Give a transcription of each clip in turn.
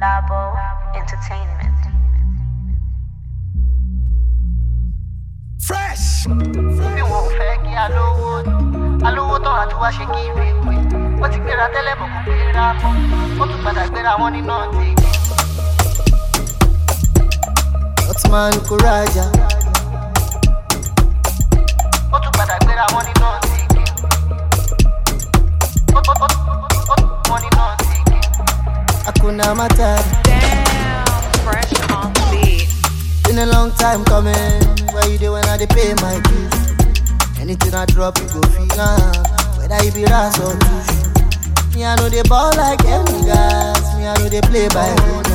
Labo Entertainment. Fresh. Bí wọn ò fẹ́ kí alówó tán àti wá ṣe kí ìwé pé wọ́n ti gbéra tẹ́lẹ̀ bọ̀ kò gbéra mọ́ wọ́n tún padà gbéra wọn nínú ọ̀tí. Otman Kuraja. Wọ́n tún padà gbéra wọn nínú ọ̀tí. Wọ́n nínú ọ̀tí. Hakuna Matata. Damn, fresh on the beat. Been a long time coming. Where you dey when I dey pay my dues? Anything I drop, you go feel whether you be ras or touche. Me, I know they ball like them niggas. Me, I know they play by road.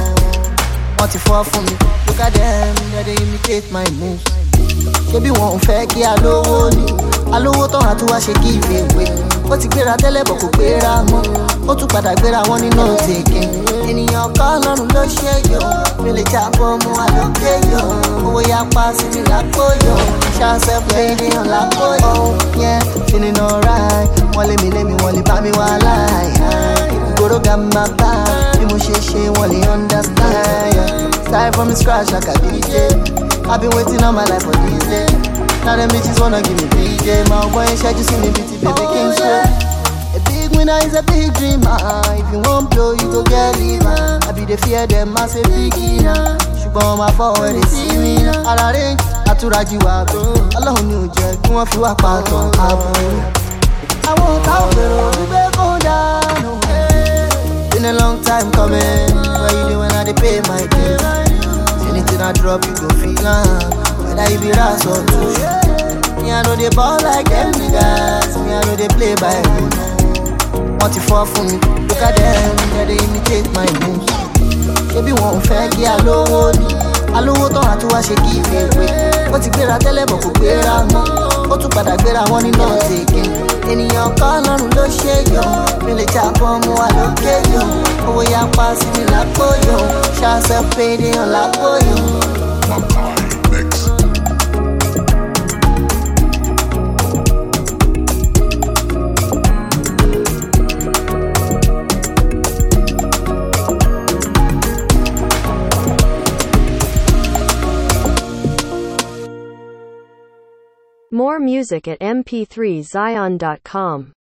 Want to fall for me? Look at them, they imitate my moves. Ṣebí wọn ò fẹ́ kí alówó ni alówó tán àti wá ṣe kí ìwé ó ti gbéra tẹ́lẹ̀ bọ̀ kò gbéra mọ́ ó tún padà gbéra wọn nínú òtèké ènìyàn kan lọ́rùn ló ṣe yọ mi lè jábọ̀ mú wa lókè yọ owó yá pa sí mi lápò yọ ṣáṣẹ́ pé ènìyàn lápò yọ yẹn feeling alright wọ́n lé mi wọ́n lè bá mi wá láì ìgboro ga máa bá bí mo ṣe ṣe wọ́n lè understand start from scratch like a DJ. I've been waiting all my life for this day. Now them bitches wanna give me DJ. My boy ain't you see me beauty, baby king straight. A big winner is a big dreamer. If you won't blow, you go get liver. I be the fear them, I say beginner. Ṣùgbọ́n my phone when they see me now. I'll arrange, àtúrájì wà tó. Ọlọ́run ni ò jẹ́ kí wọ́n fi wá pàtàn àbúrò. Àwọn ọ̀tá òbèrò wípé kó dànù. Been a long time coming. Where you do when I dey pay my bills? Anything I drop, you go feel whether you be ras or touche. Me, I know they ball like them niggas. Me, I know they play by road. Want to fall for me? Look at them, they imitate my moves. Ṣebí wọn ò fẹ́ kí alówó ni alówó tán àti wá ṣe kí ìwé ó ti gbéra tẹ́lẹ̀ bọ̀ kò gbéra mọ́ ó tún padà gbéra wọn nínú òtèké ènìyàn kan lọ́rùn ló ṣe yọ mi lè jábọ̀ mú wa lókè yọ owó yá pa sí mi lápò yọ ṣáṣẹ́ pé ènìyàn lápò yọ. More music at mp3zion.com.